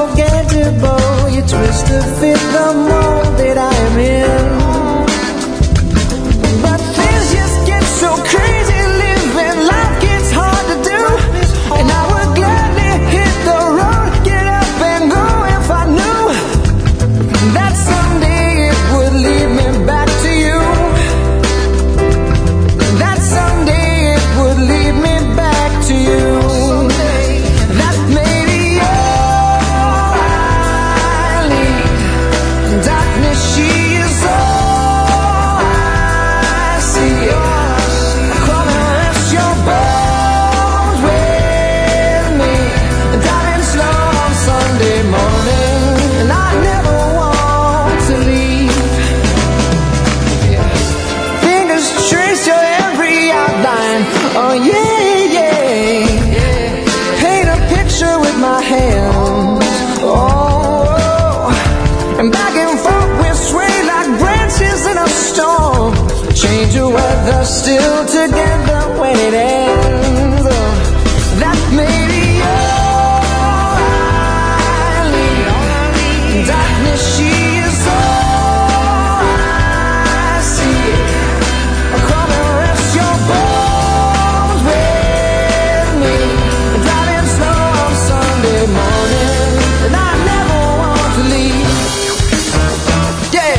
unforgettable. You twist to fit the mold that I am in. But things just get so crazy, living life gets hard to do. And I would gladly hit the road, get up and go if I knew that someday it would lead me back to you. That someday it would lead me back to you. That maybe all I need. Darkness, she is all I see. Come and rest your bones with me, darling, slow on Sunday morning. And I never want to leave. Fingers trace your every outline. Oh yeah, yeah. Paint a picture with my hands. Oh, and back and forth we sway like branches in a storm. Change the weather, still together when it ends. That may be all I need. Darkness, she is all I see. Come and rest your bones with me, driving slow on Sunday morning. And I never want to leave. Yeah.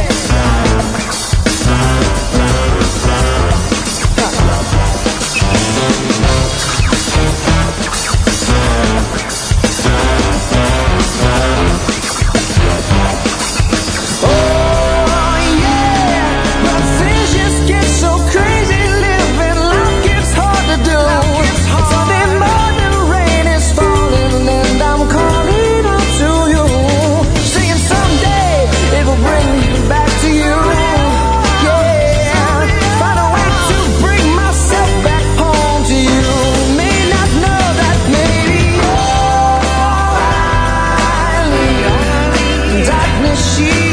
Oh yeah, but things just get so crazy, living life gets hard to do. Sunday morning rain is falling and I'm calling out to you, saying someday it will bring me back to you. Yeah, find a way to bring myself back home to you. May not know that maybe all I need. Darkness, she